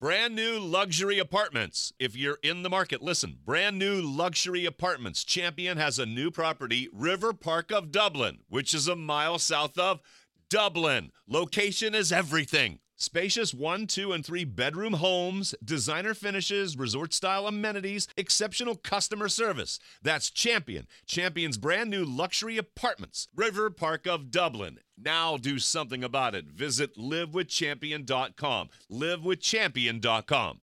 Brand new luxury apartments. If you're in the market, listen. Brand new luxury apartments. Champion has a new property, River Park of Dublin, which is a mile south of Dublin. Location is everything. Spacious 1, 2, and 3 bedroom homes, designer finishes, resort-style amenities, exceptional customer service. That's Champion. Champion's brand new luxury apartments, River Park of Dublin. Now do something about it. Visit livewithchampion.com. livewithchampion.com.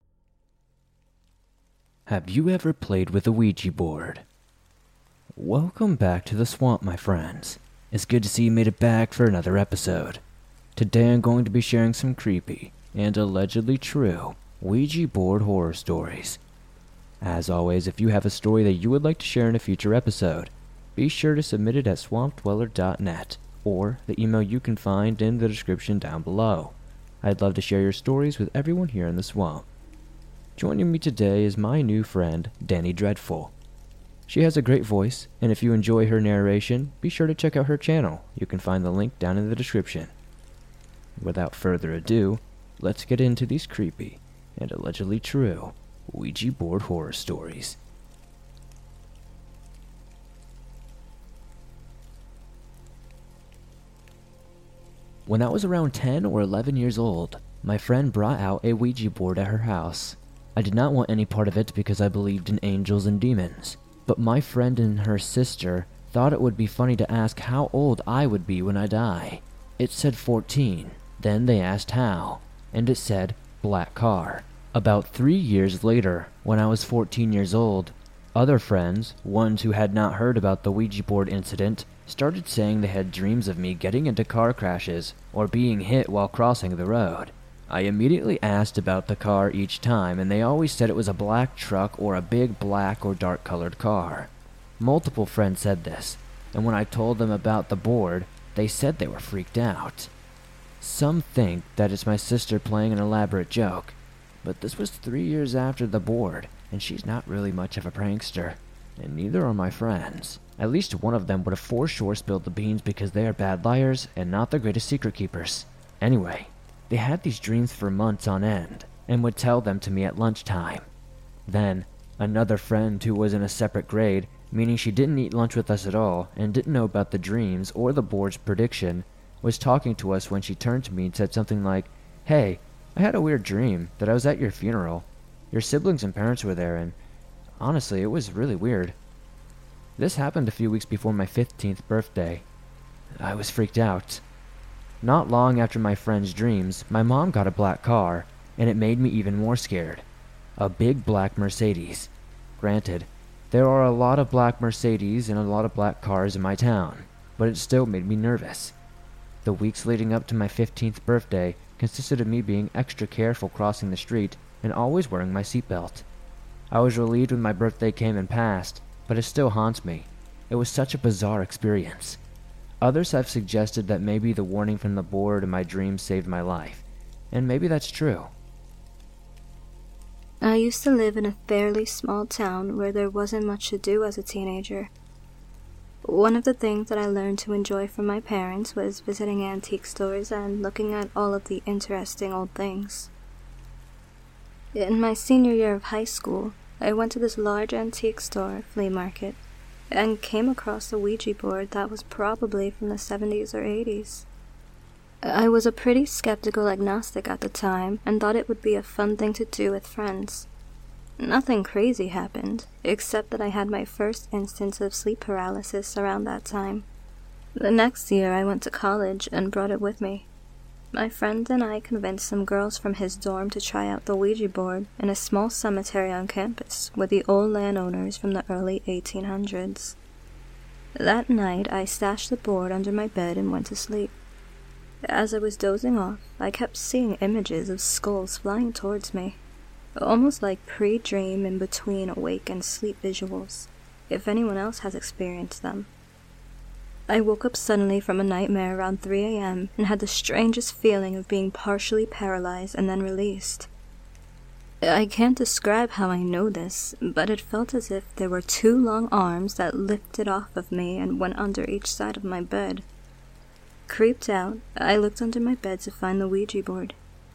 Have you ever played with a Ouija board? Welcome back to the swamp, my friends. It's good to see you made it back for another episode. Today I'm going to be sharing some creepy and allegedly true Ouija board horror stories. As always, if you have a story that you would like to share in a future episode, be sure to submit it at swampdweller.net or the email you can find in the description down below. I'd love to share your stories with everyone here in the swamp. Joining me today is my new friend, Danny Dreadful. She has a great voice, and if you enjoy her narration, be sure to check out her channel. You can find the link down in the description. Without further ado, let's get into these creepy and allegedly true Ouija board horror stories. When I was around 10 or 11 years old, my friend brought out a Ouija board at her house. I did not want any part of it because I believed in angels and demons, but my friend and her sister thought it would be funny to ask how old I would be when I die. It said 14. Then they asked how, and it said black car. About 3 years later, when I was 14 years old, other friends, ones who had not heard about the Ouija board incident, started saying they had dreams of me getting into car crashes or being hit while crossing the road. I immediately asked about the car each time, and they always said it was a black truck or a big black or dark colored car. Multiple friends said this, and when I told them about the board, they said they were freaked out. Some think that it's my sister playing an elaborate joke, but this was 3 years after the board, and she's not really much of a prankster, and neither are my friends. At least one of them would have for sure spilled the beans because they are bad liars and not the greatest secret keepers. Anyway, they had these dreams for months on end, and would tell them to me at lunchtime. Then, another friend who was in a separate grade, meaning she didn't eat lunch with us at all, and didn't know about the dreams or the board's prediction, was talking to us when she turned to me and said something like, "Hey, I had a weird dream that I was at your funeral. Your siblings and parents were there, and honestly, it was really weird." This happened a few weeks before my 15th birthday. I was freaked out. Not long after my friend's dreams, my mom got a black car, and it made me even more scared. A big black Mercedes. Granted, there are a lot of black Mercedes and a lot of black cars in my town, but it still made me nervous. The weeks leading up to my 15th birthday consisted of me being extra careful crossing the street and always wearing my seatbelt. I was relieved when my birthday came and passed, but it still haunts me. It was such a bizarre experience. Others have suggested that maybe the warning from the board in my dreams saved my life, and maybe that's true. I used to live in a fairly small town where there wasn't much to do as a teenager. One of the things that I learned to enjoy from my parents was visiting antique stores and looking at all of the interesting old things. In my senior year of high school, I went to this large antique store flea market and came across a Ouija board that was probably from the 70s or 80s. I was a pretty skeptical agnostic at the time and thought it would be a fun thing to do with friends. Nothing crazy happened, except that I had my first instance of sleep paralysis around that time. The next year I went to college and brought it with me. My friend and I convinced some girls from his dorm to try out the Ouija board in a small cemetery on campus with the old landowners from the early 1800s. That night I stashed the board under my bed and went to sleep. As I was dozing off, I kept seeing images of skulls flying towards me. Almost like pre-dream in between awake and sleep visuals, if anyone else has experienced them. I woke up suddenly from a nightmare around 3 a.m. and had the strangest feeling of being partially paralyzed and then released. I can't describe how I know this, but it felt as if there were 2 long arms that lifted off of me and went under each side of my bed. Creeped out, I looked under my bed to find the Ouija board.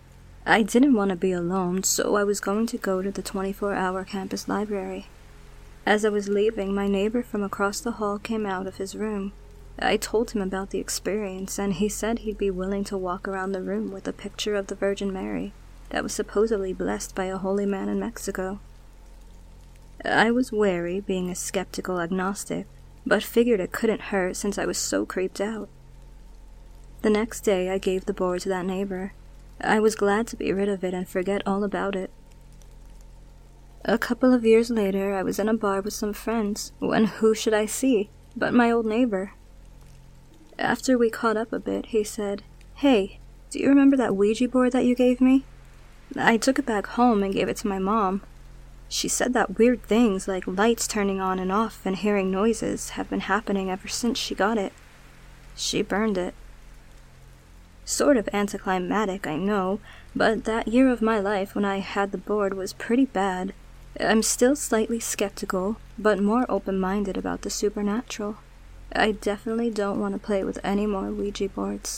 I didn't want to be alone, so I was going to go to the 24-hour campus library. As I was leaving, my neighbor from across the hall came out of his room. I told him about the experience, and he said he'd be willing to walk around the room with a picture of the Virgin Mary that was supposedly blessed by a holy man in Mexico. I was wary, being a skeptical agnostic, but figured it couldn't hurt since I was so creeped out. The next day, I gave the board to that neighbor. I was glad to be rid of it and forget all about it. A couple of years later, I was in a bar with some friends, when who should I see but my old neighbor. After we caught up a bit, he said, "Hey, do you remember that Ouija board that you gave me? I took it back home and gave it to my mom. She said that weird things like lights turning on and off and hearing noises have been happening ever since she got it. She burned it." Sort of anticlimactic, I know, but that year of my life when I had the board was pretty bad. I'm still slightly skeptical, but more open-minded about the supernatural. I definitely don't want to play with any more Ouija boards.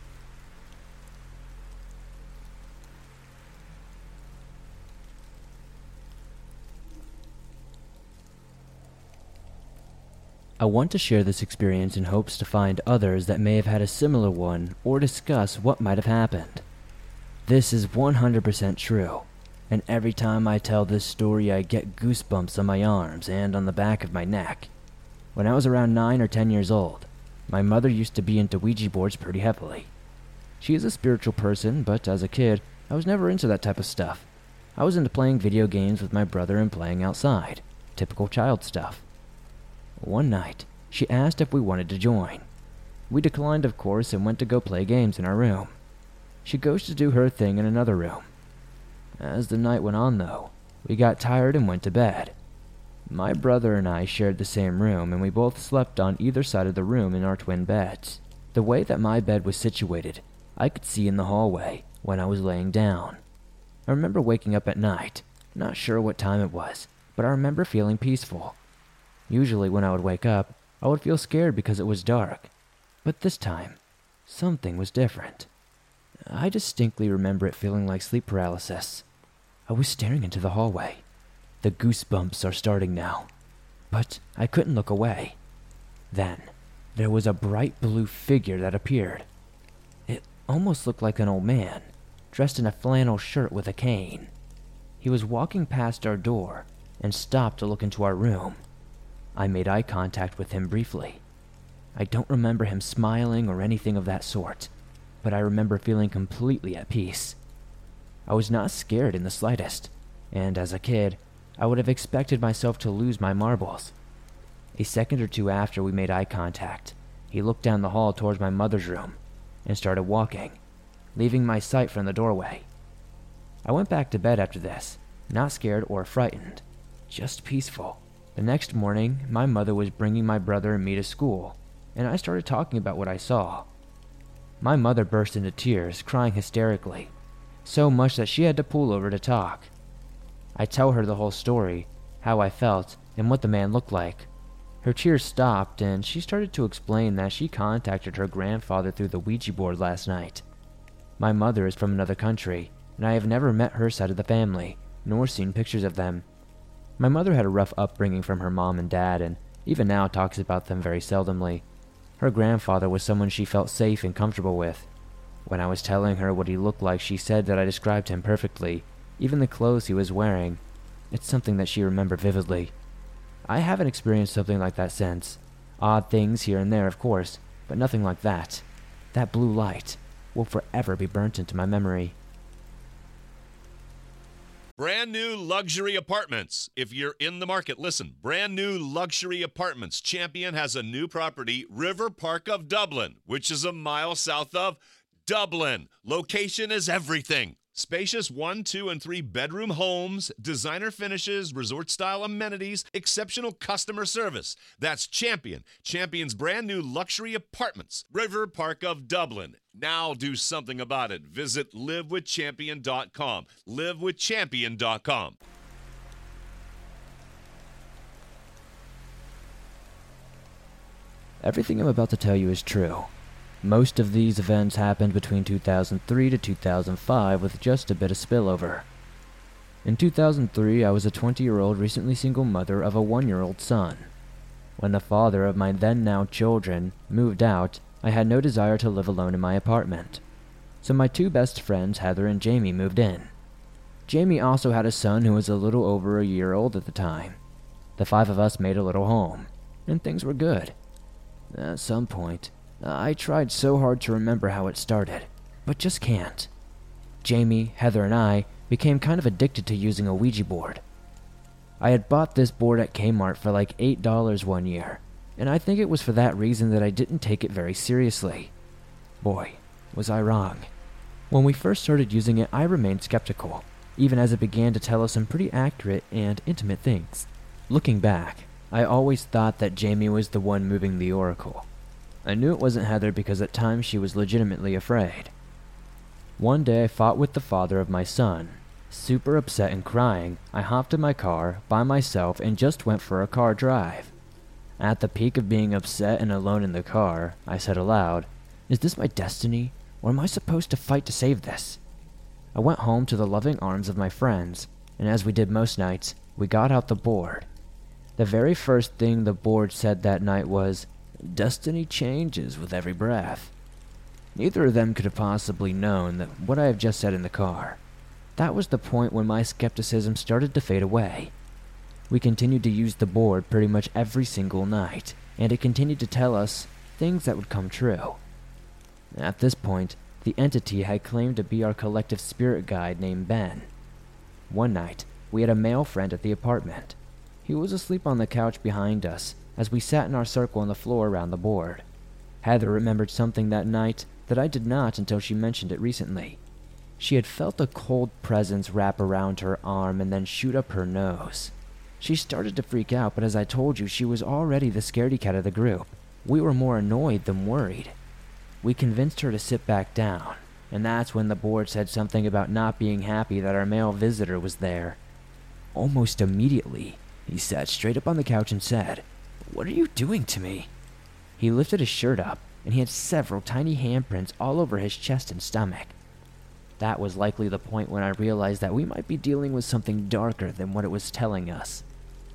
I want to share this experience in hopes to find others that may have had a similar one or discuss what might have happened. This is 100% true, and every time I tell this story I get goosebumps on my arms and on the back of my neck. When I was around 9 or 10 years old, my mother used to be into Ouija boards pretty heavily. She is a spiritual person, but as a kid, I was never into that type of stuff. I was into playing video games with my brother and playing outside. Typical child stuff. One night, she asked if we wanted to join. We declined, of course, and went to go play games in our room. She goes to do her thing in another room. As the night went on, though, we got tired and went to bed. My brother and I shared the same room, and we both slept on either side of the room in our twin beds. The way that my bed was situated, I could see in the hallway when I was laying down. I remember waking up at night, not sure what time it was, but I remember feeling peaceful. Usually when I would wake up, I would feel scared because it was dark. But this time, something was different. I distinctly remember it feeling like sleep paralysis. I was staring into the hallway. The goosebumps are starting now, but I couldn't look away. Then, there was a bright blue figure that appeared. It almost looked like an old man, dressed in a flannel shirt with a cane. He was walking past our door and stopped to look into our room. I made eye contact with him briefly. I don't remember him smiling or anything of that sort, but I remember feeling completely at peace. I was not scared in the slightest, and as a kid, I would have expected myself to lose my marbles. A second or two after we made eye contact, he looked down the hall towards my mother's room and started walking, leaving my sight from the doorway. I went back to bed after this, not scared or frightened, just peaceful. The next morning, my mother was bringing my brother and me to school, and I started talking about what I saw. My mother burst into tears, crying hysterically, so much that she had to pull over to talk. I tell her the whole story, how I felt, and what the man looked like. Her tears stopped, and she started to explain that she contacted her grandfather through the Ouija board last night. My mother is from another country, and I have never met her side of the family, nor seen pictures of them. My mother had a rough upbringing from her mom and dad, and even now talks about them very seldomly. Her grandfather was someone she felt safe and comfortable with. When I was telling her what he looked like, she said that I described him perfectly, even the clothes he was wearing. It's something that she remembered vividly. I haven't experienced something like that since. Odd things here and there, of course, but nothing like that. That blue light will forever be burnt into my memory. Brand new luxury apartments. If you're in the market, listen. Brand new luxury apartments. Champion has a new property, River Park of Dublin, which is a mile south of Dublin. Location is everything. Spacious 1, 2, and 3 bedroom homes, designer finishes, resort-style amenities, exceptional customer service. That's Champion. Champion's brand new luxury apartments, River Park of Dublin. Now do something about it. Visit livewithchampion.com. livewithchampion.com. Everything I'm about to tell you is true. Most of these events happened between 2003 to 2005 with just a bit of spillover. In 2003, I was a 20-year-old recently single mother of a 1-year-old son. When the father of my then-now children moved out, I had no desire to live alone in my apartment. So my two best friends, Heather and Jamie, moved in. Jamie also had a son who was a little over a year old at the time. The 5 of us made a little home, and things were good. At some point, I tried so hard to remember how it started, but just can't. Jamie, Heather, and I became kind of addicted to using a Ouija board. I had bought this board at Kmart for like $8 one year, and I think it was for that reason that I didn't take it very seriously. Boy, was I wrong. When we first started using it, I remained skeptical, even as it began to tell us some pretty accurate and intimate things. Looking back, I always thought that Jamie was the one moving the oracle. I knew it wasn't Heather because at times she was legitimately afraid. One day I fought with the father of my son. Super upset and crying, I hopped in my car by myself and just went for a car drive. At the peak of being upset and alone in the car, I said aloud, "Is this my destiny, or am I supposed to fight to save this?" I went home to the loving arms of my friends, and as we did most nights, we got out the board. The very first thing the board said that night was, "Destiny changes with every breath." Neither of them could have possibly known that what I have just said in the car. That was the point when my skepticism started to fade away. We continued to use the board pretty much every single night, and it continued to tell us things that would come true. At this point, the entity had claimed to be our collective spirit guide named Ben. One night, we had a male friend at the apartment. He was asleep on the couch behind us as we sat in our circle on the floor around the board. Heather remembered something that night that I did not until she mentioned it recently. She had felt a cold presence wrap around her arm and then shoot up her nose. She started to freak out, but as I told you, she was already the scaredy cat of the group. We were more annoyed than worried. We convinced her to sit back down, and that's when the board said something about not being happy that our male visitor was there. Almost immediately, he sat straight up on the couch and said, "What are you doing to me?" He lifted his shirt up, and he had several tiny handprints all over his chest and stomach. That was likely the point when I realized that we might be dealing with something darker than what it was telling us.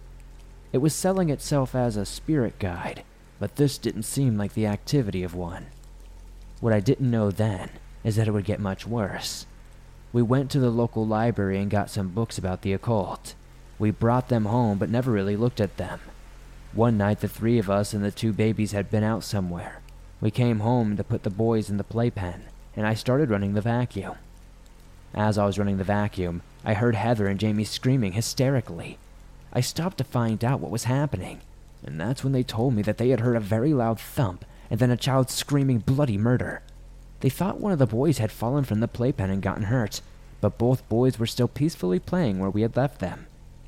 It was selling itself as a spirit guide, but this didn't seem like the activity of one. What I didn't know then is that it would get much worse. We went to the local library and got some books about the occult. We brought them home but never really looked at them. One night the 3 of us and the 2 babies had been out somewhere. We came home to put the boys in the playpen, and I started running the vacuum. As I was running the vacuum, I heard Heather and Jamie screaming hysterically. I stopped to find out what was happening, and that's when they told me that they had heard a very loud thump and then a child screaming bloody murder. They thought one of the boys had fallen from the playpen and gotten hurt, but both boys were still peacefully playing where we had left them.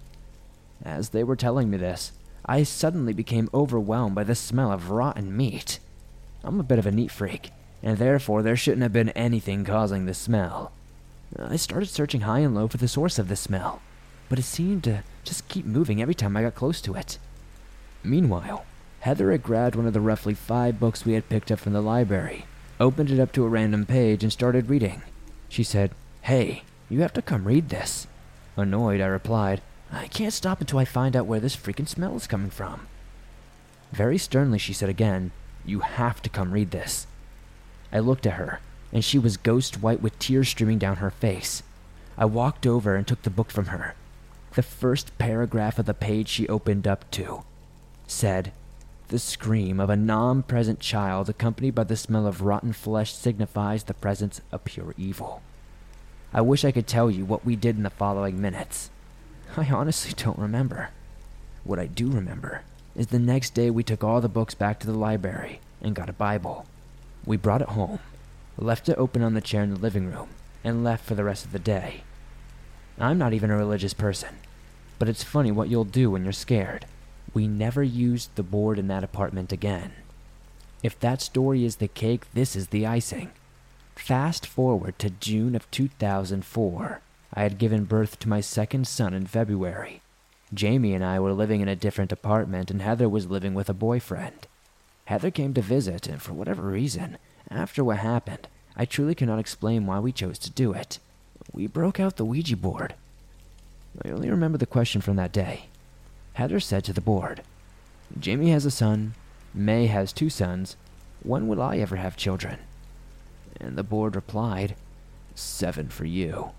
As they were telling me this, I suddenly became overwhelmed by the smell of rotten meat. I'm a bit of a neat freak, and therefore there shouldn't have been anything causing the smell. I started searching high and low for the source of the smell, but it seemed to just keep moving every time I got close to it. Meanwhile, Heather had grabbed one of the roughly 5 books we had picked up from the library, opened it up to a random page, and started reading. She said, "Hey, you have to come read this." Annoyed, I replied, "I can't stop until I find out where this freaking smell is coming from." Very sternly, she said again, "You have to come read this." I looked at her, and she was ghost white with tears streaming down her face. I walked over and took the book from her. The first paragraph of the page she opened up to said, "The scream of a non-present child accompanied by the smell of rotten flesh signifies the presence of pure evil." I wish I could tell you what we did in the following minutes. I honestly don't remember. What I do remember is the next day we took all the books back to the library and got a Bible. We brought it home, left it open on the chair in the living room, and left for the rest of the day. I'm not even a religious person, but it's funny what you'll do when you're scared. We never used the board in that apartment again. If that story is the cake, this is the icing. Fast forward to June of 2004. I had given birth to my second son in February. Jamie and I were living in a different apartment, and Heather was living with a boyfriend. Heather came to visit, and for whatever reason, After what happened, I truly cannot explain why we chose to do it. We broke out the Ouija board. I only remember the question from that day. Heather said to the board, "Jamie has a son, May has 2 sons. When will I ever have children?" And the board replied, "7 for you."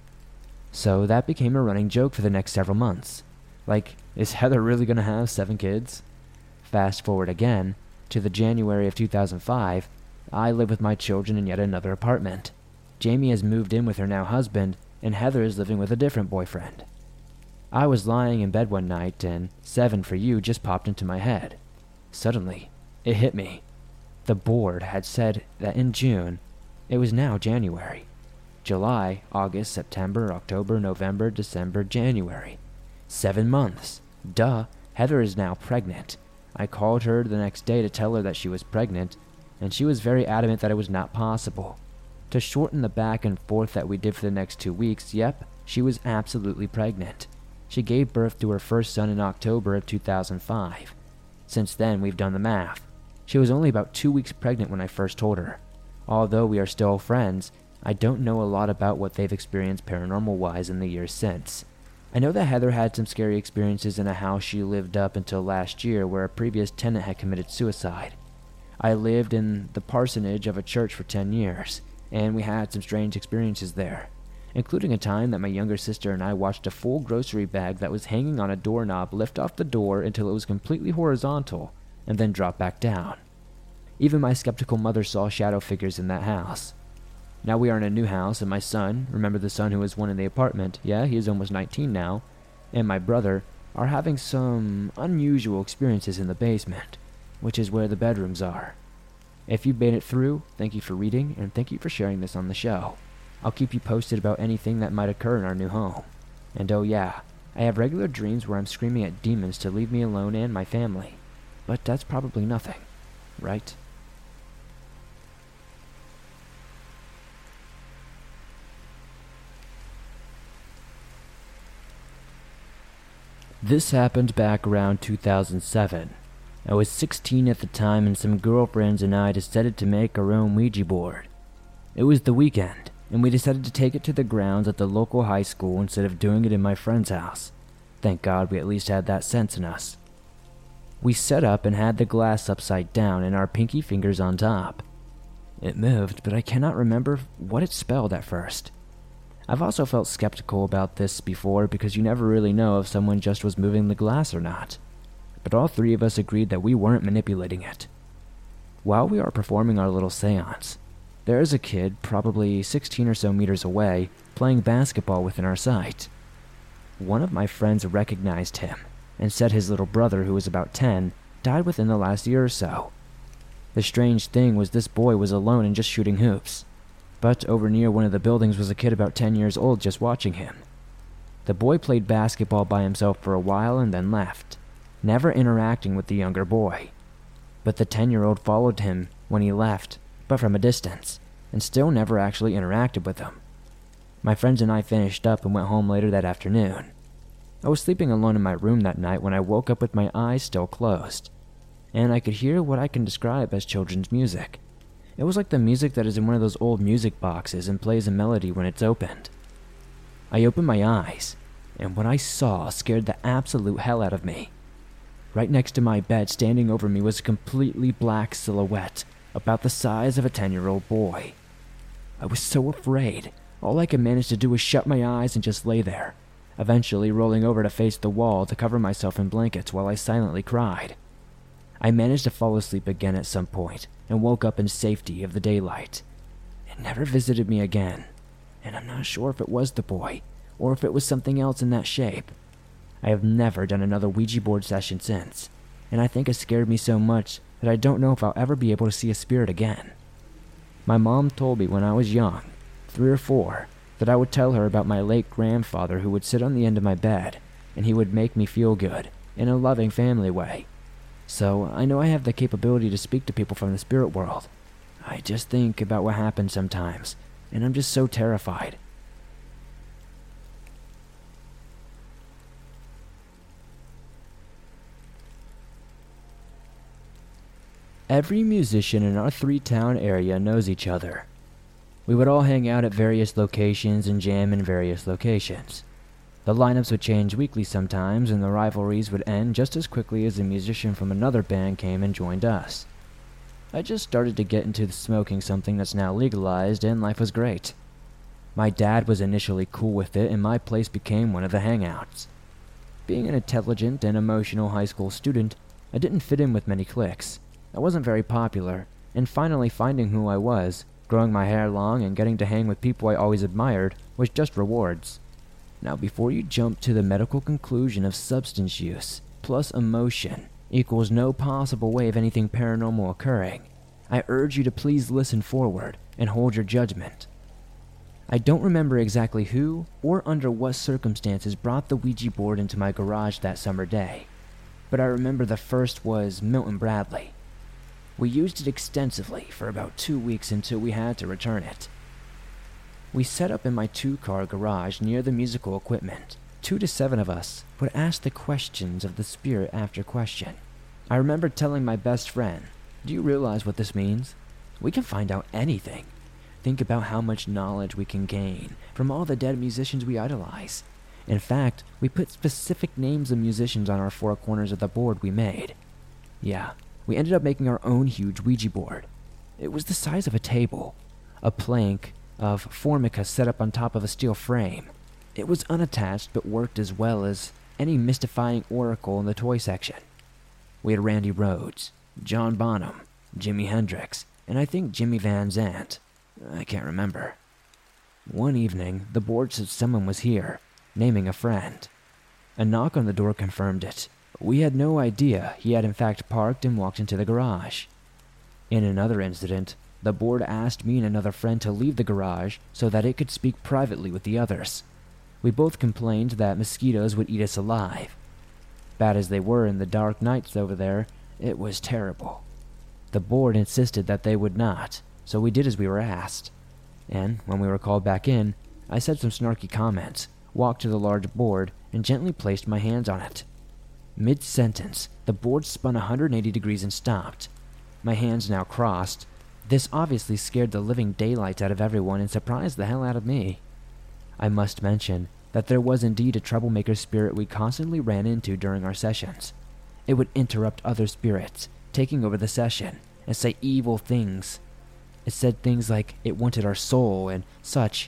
So that became a running joke for the next several months. Like, is Heather really going to have 7 kids? Fast forward again to the January of 2005, I live with my children in yet another apartment. Jamie has moved in with her now husband, and Heather is living with a different boyfriend. I was lying in bed one night, and 7 for you just popped into my head. Suddenly, it hit me. The board had said that in June, it was now January. July, August, September, October, November, December, January. 7 months. Duh, Heather is now pregnant. I called her the next day to tell her that she was pregnant, and she was very adamant that it was not possible. To shorten the back and forth that we did for the next 2 weeks, yep, she was absolutely pregnant. She gave birth to her first son in October of 2005. Since then, we've done the math. She was only about 2 weeks pregnant when I first told her. Although we are still friends, I don't know a lot about what they've experienced paranormal-wise in the years since. I know that Heather had some scary experiences in a house she lived up until last year where a previous tenant had committed suicide. I lived in the parsonage of a church for 10 years, and we had some strange experiences there, including a time that my younger sister and I watched a full grocery bag that was hanging on a doorknob lift off the door until it was completely horizontal and then drop back down. Even my skeptical mother saw shadow figures in that house. Now we are in a new house, and my son, remember the son who was one in the apartment, yeah, he is almost 19 now, and my brother are having some unusual experiences in the basement, which is where the bedrooms are. If you've made it through, thank you for reading, and thank you for sharing this on the show. I'll keep you posted about anything that might occur in our new home. And oh yeah, I have regular dreams where I'm screaming at demons to leave me alone and my family. But that's probably nothing, right? This happened back around 2007. I was 16 at the time, and some girlfriends and I decided to make our own Ouija board. It was the weekend, and we decided to take it to the grounds at the local high school instead of doing it in my friend's house. Thank God we at least had that sense in us. We set up and had the glass upside down and our pinky fingers on top. It moved, but I cannot remember what it spelled at first. I've also felt skeptical about this before because you never really know if someone just was moving the glass or not. But all 3 of us agreed that we weren't manipulating it. While we are performing our little seance, there is a kid, probably 16 or so meters away, playing basketball within our sight. One of my friends recognized him and said his little brother, who was about 10, died within the last year or so. The strange thing was this boy was alone and just shooting hoops. But over near one of the buildings was a kid about 10 years old just watching him. The boy played basketball by himself for a while and then left, never interacting with the younger boy. But the 10-year-old followed him when he left, but from a distance, and still never actually interacted with him. My friends and I finished up and went home later that afternoon. I was sleeping alone in my room that night when I woke up with my eyes still closed, and I could hear what I can describe as children's music. It was like the music that is in one of those old music boxes and plays a melody when it's opened. I opened my eyes, and what I saw scared the absolute hell out of me. Right next to my bed, standing over me, was a completely black silhouette, about the size of a 10-year-old boy. I was so afraid, all I could manage to do was shut my eyes and just lay there, eventually rolling over to face the wall to cover myself in blankets while I silently cried. I managed to fall asleep again at some point, and woke up in safety of the daylight. It never visited me again, and I'm not sure if it was the boy, or if it was something else in that shape. I have never done another Ouija board session since, and I think it scared me so much that I don't know if I'll ever be able to see a spirit again. My mom told me when I was young, 3 or 4, that I would tell her about my late grandfather who would sit on the end of my bed, and he would make me feel good, in a loving family way. So I know I have the capability to speak to people from the spirit world. I just think about what happens sometimes, and I'm just so terrified. Every musician in our 3-town area knows each other. We would all hang out at various locations and jam in various locations. The lineups would change weekly sometimes, and the rivalries would end just as quickly as a musician from another band came and joined us. I just started to get into smoking something that's now legalized, and life was great. My dad was initially cool with it, and my place became one of the hangouts. Being an intelligent and emotional high school student, I didn't fit in with many cliques. I wasn't very popular, and finally finding who I was, growing my hair long and getting to hang with people I always admired, was just rewards. Now before you jump to the medical conclusion of substance use plus emotion equals no possible way of anything paranormal occurring, I urge you to please listen forward and hold your judgment. I don't remember exactly who or under what circumstances brought the Ouija board into my garage that summer day, but I remember the first was Milton Bradley. We used it extensively for about 2 weeks until we had to return it. We set up in my 2-car garage near the musical equipment. 2 to 7 of us would ask the questions of the spirit after question. I remember telling my best friend, "Do you realize what this means? We can find out anything. Think about how much knowledge we can gain from all the dead musicians we idolize." In fact, we put specific names of musicians on our 4 corners of the board we made. Yeah, we ended up making our own huge Ouija board. It was the size of a table, a plank of formica set up on top of a steel frame. It was unattached but worked as well as any mystifying oracle in the toy section. We had Randy Rhoads, John Bonham, Jimi Hendrix, and I think Jimmy Van Zandt. I can't remember. One evening, the board said someone was here, naming a friend. A knock on the door confirmed it. We had no idea he had in fact parked and walked into the garage. In another incident, the board asked me and another friend to leave the garage so that it could speak privately with the others. We both complained that mosquitoes would eat us alive. Bad as they were in the dark nights over there, it was terrible. The board insisted that they would not, so we did as we were asked. And when we were called back in, I said some snarky comments, walked to the large board, and gently placed my hands on it. Mid-sentence, the board spun 180 degrees and stopped. My hands now crossed. This obviously scared the living daylights out of everyone and surprised the hell out of me. I must mention that there was indeed a troublemaker spirit we constantly ran into during our sessions. It would interrupt other spirits, taking over the session, and say evil things. It said things like it wanted our soul and such.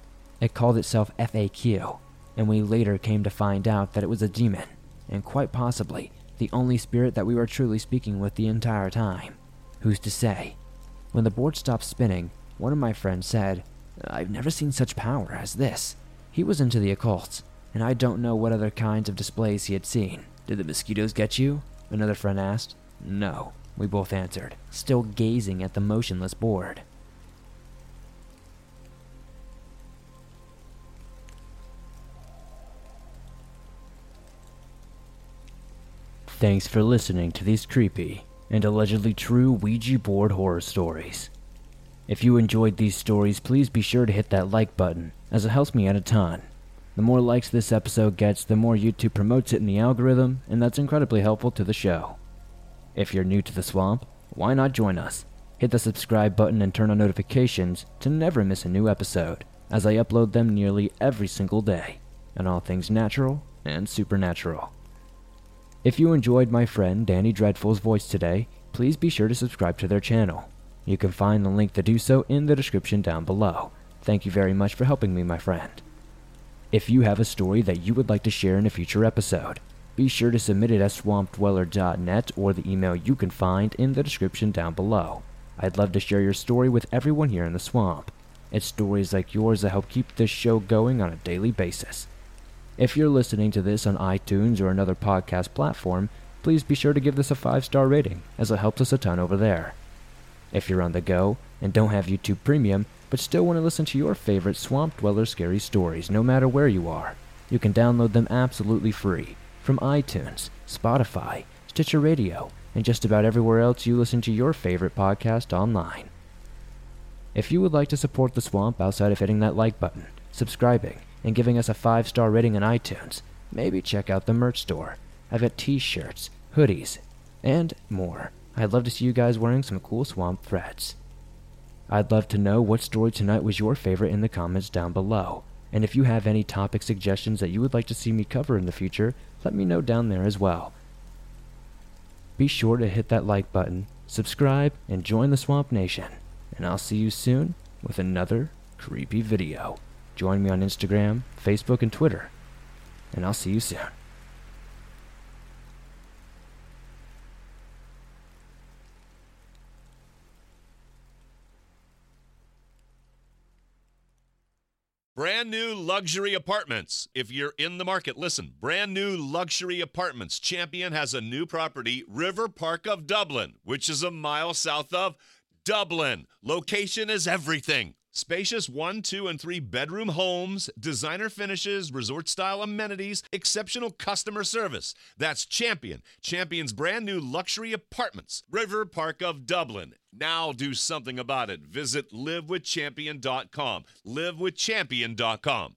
It called itself FAQ, and we later came to find out that it was a demon, and quite possibly the only spirit that we were truly speaking with the entire time. Who's to say? When the board stopped spinning, one of my friends said, "I've never seen such power as this." He was into the occult, and I don't know what other kinds of displays he had seen. "Did the mosquitoes get you?" another friend asked. "No," we both answered, still gazing at the motionless board. Thanks for listening to these creepy and allegedly true Ouija board horror stories. If you enjoyed these stories, please be sure to hit that like button, as it helps me out a ton. The more likes this episode gets, the more YouTube promotes it in the algorithm, and that's incredibly helpful to the show. If you're new to the swamp, why not join us? Hit the subscribe button and turn on notifications to never miss a new episode, as I upload them nearly every single day, on all things natural and supernatural. If you enjoyed my friend Danny Dreadful's voice today, please be sure to subscribe to their channel. You can find the link to do so in the description down below. Thank you very much for helping me, my friend. If you have a story that you would like to share in a future episode, be sure to submit it at swampdweller.net or the email you can find in the description down below. I'd love to share your story with everyone here in the swamp. It's stories like yours that help keep this show going on a daily basis. If you're listening to this on iTunes or another podcast platform, please be sure to give this a 5-star rating, as it helps us a ton over there. If you're on the go and don't have YouTube Premium, but still want to listen to your favorite Swamp Dweller scary stories no matter where you are, you can download them absolutely free from iTunes, Spotify, Stitcher Radio, and just about everywhere else you listen to your favorite podcast online. If you would like to support the Swamp outside of hitting that like button, subscribing, and giving us a 5-star rating on iTunes, maybe check out the merch store. I've got t-shirts, hoodies, and more. I'd love to see you guys wearing some cool swamp threads. I'd love to know what story tonight was your favorite in the comments down below. And if you have any topic suggestions that you would like to see me cover in the future, let me know down there as well. Be sure to hit that like button, subscribe, and join the Swamp Nation. And I'll see you soon with another creepy video. Join me on Instagram, Facebook, and Twitter. And I'll see you soon. Brand new luxury apartments. If you're in the market, listen. Brand new luxury apartments. Champion has a new property, River Park of Dublin, which is a mile south of Dublin. Location is everything. Spacious 1, 2, and 3 bedroom homes, designer finishes, resort-style amenities, exceptional customer service. That's Champion. Champion's brand new luxury apartments, River Park of Dublin. Now do something about it. Visit livewithchampion.com. livewithchampion.com.